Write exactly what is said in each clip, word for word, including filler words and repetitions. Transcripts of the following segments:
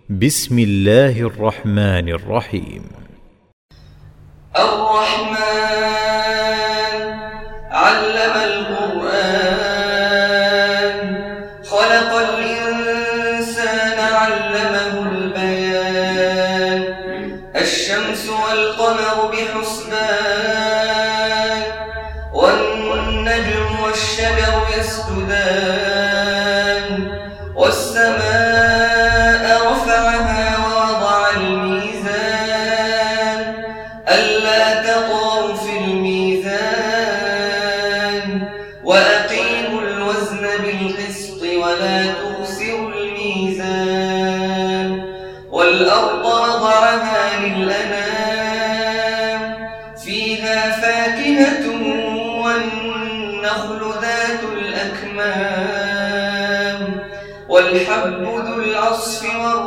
بسم الله الرحمن الرحيم. الرحمن علم القرآن خلق الإنسان علمه البيان الشمس والقمر بحسبان والنجم والشجر يسجدان والسماء رفعها ووضع الميزان ألا تطغوا في الميزان وأقيموا الوزن بالقسط ولا تخسروا الميزان والأرض وضعها للأنام فيها فاكهة والنخل ذات الأكمام والحب ذو العصف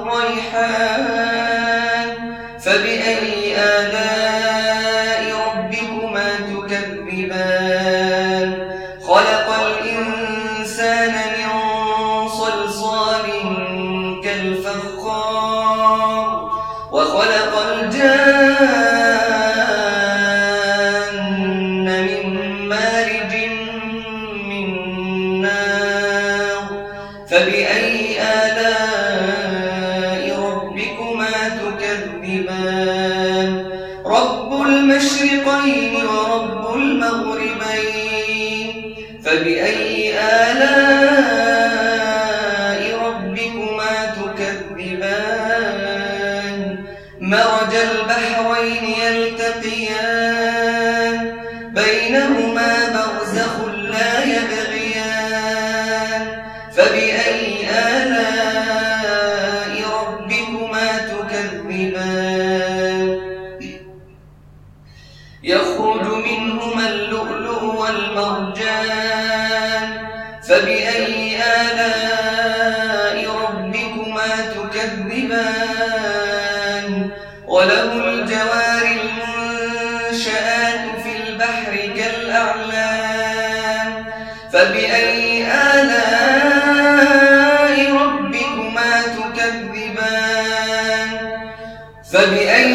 والريحان فبأي آلاء ربكما تكذبان خلق الإنسان من صلصال كالفخار وخلق الجان من مارج من نار فبأي آلاء ربكما تكذبان رب المشرقين ورب المغربين فبأي آلاء ربكما تكذبان مرج البحرين يلتقيان بينهما برزخ لا يبغيان فبأي آلاء ربكما تكذبان يخرج منهما اللؤلؤ والمرجان فبأي آلاء ربكما تكذبان وله الجوار المنشآت في البحر كالأعلام فبأي آلاء ربكما تكذبان فبأي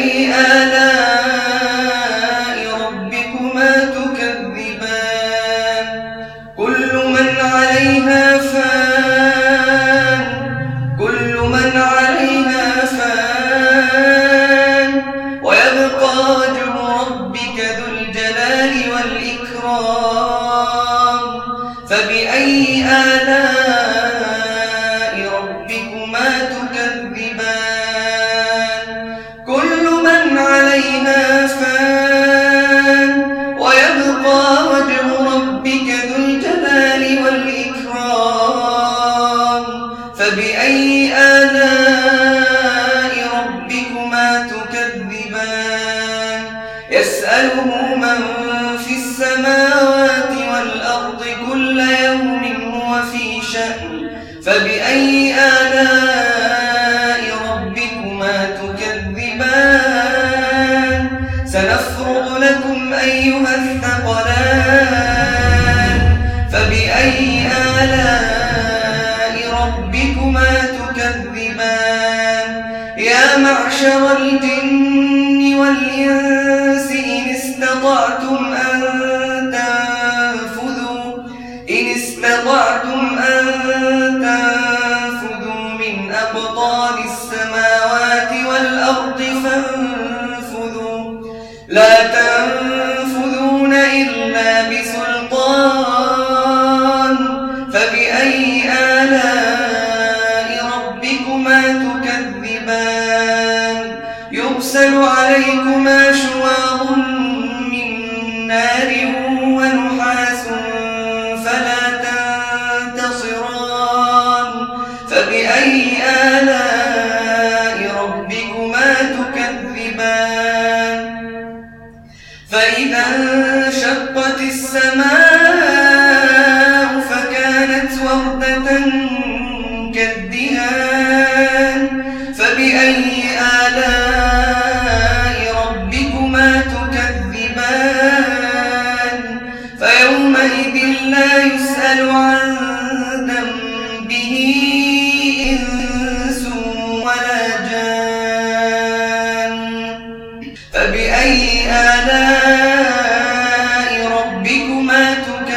آلاء ربكما تكذبان كل من عليها فان كل من عليها فان ويبقى وجه ربك ذو الجلال والإكرام فبأي آلاء ربكما تكذبان كل من عليها فان ويبقى وجه ربك ذو الجلال والإكرام فبأي آلاء ربكما تكذبان يسأله من في السماوات والأرض كل يوم هو في شأن فبأي آلاء ربكما تكذبان سنفرغ لكم أيها الثقلان فبأي آلاء ربكما تكذبان يا معشر الجن والإنس إن استطعتم أن تنفذوا إن استطعتم أن تنفذوا من أقطار السماوات والأرض فانفذوا لا تنفذون إلا بسلطان فبأي آلاء ربكما تكذبان يرسل عليكما شواظ من نار ونحاس فلا تنتصران فبأي آلاء ربكما تكذبان فإذا انشقت السماء فكانت وردة كالدهان فبأي آلاء ربكما تكذبان فيومئذ لا يسأل عن ذنبه إنس ولا فبأي آلاء ربكما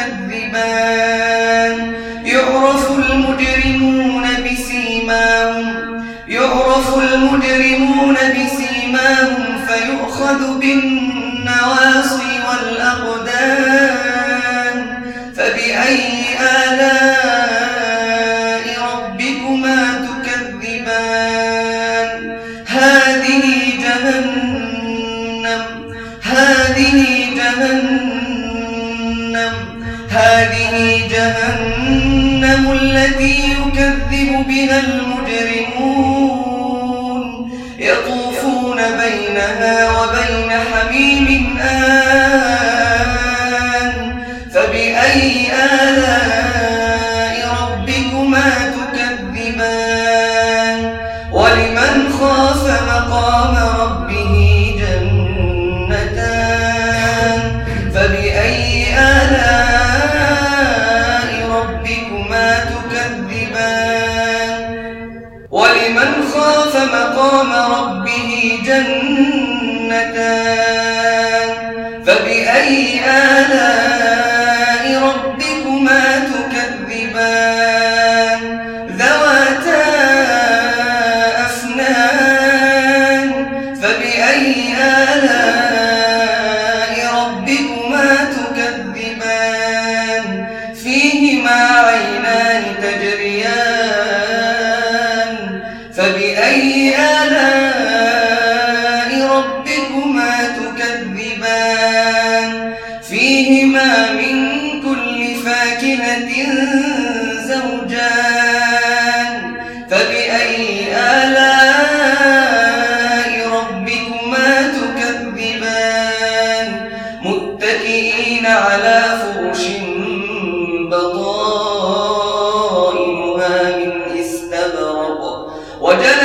تكذبان يعرف المجرمون بسيماهم يعرف المجرمون بسيماهم فيؤخذ بالنواصي والأقدام فبأي آلاء ربكما تكذبان هذه جهنم هذه جهنم هذه جهنم التي يكذب بها المجرمون يطوفون بينها وبين حميم آن فبأي آلاء ربكما تكذبان ولمن خاف مقام ربه جنتان فبأي آلاء ربكما تكذبان ولمن خاف مقام ربه جنتان فبأي آلاء ربكما تكذبان ذواتا أفنان فبأي آلاء ربكما تكذبان فيهما عينان تجريان فبأي آلاء ربكما تكذبان فيهما من كل فاكهة زوجان فبأي آلاء ربكما تكذبان متكئين على فرش بطائنها من استبرق وجنى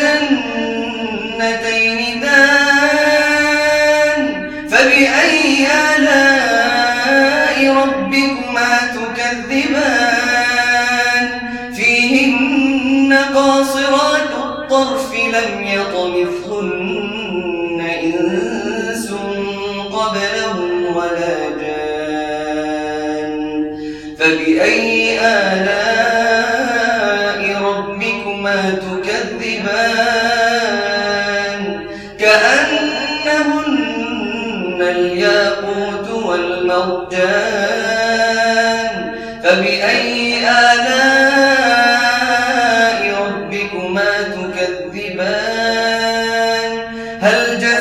الجنتين دان فبأي آلاء ربكما تكذبان فيهن قاصرات الطرف لم يطمثهن إنس قبلهم ولا جان فبأي آلاء ربكما تكذبان كأنهن الياقوت والمرجان فبأي آلاء ربكما تكذبان هل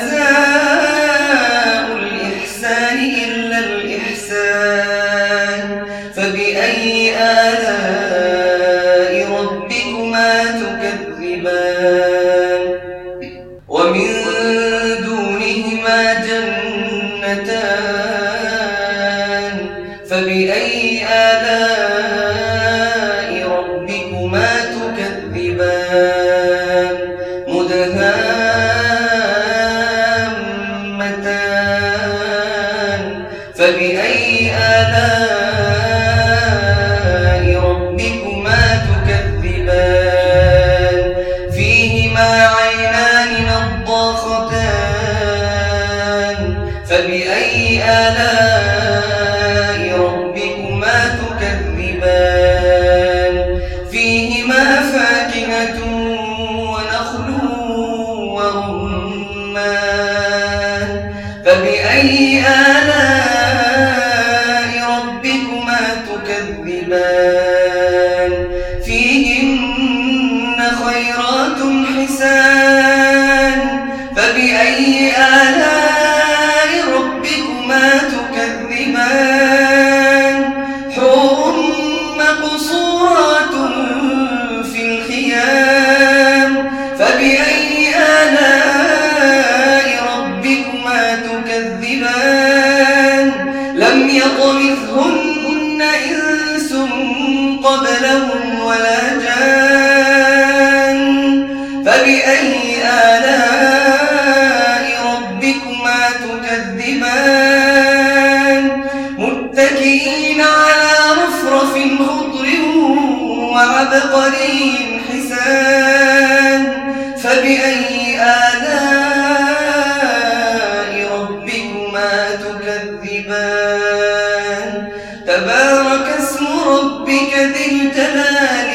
جزاء الإحسان إلا الإحسان فبأي آلاء ربكما تكذبان ومن دونهما جنتان فبأي آلاء ربكما تكذبان مدهامتان فبأي آلاء ربكما تكذبان فيهما عينان نضاختان فبأي آلاء ربكما تكذبان فيهما فاكهة ونخل ورمان فبأي آلاء ربكما تكذبان فيهن خيرات حسان فبأي آلاء ربكما تكذبان حور مقصورات في الخيام فبأي آلاء ربكما تكذبان لم يطمثهن إنس قبلهم ولا جان فبأي آلاء ربكما تكذبان متكئين على رفرف خضر وعبقري حسان فبأي آلاء ربكما تكذبان تبارك اسم ربك ذي الجلال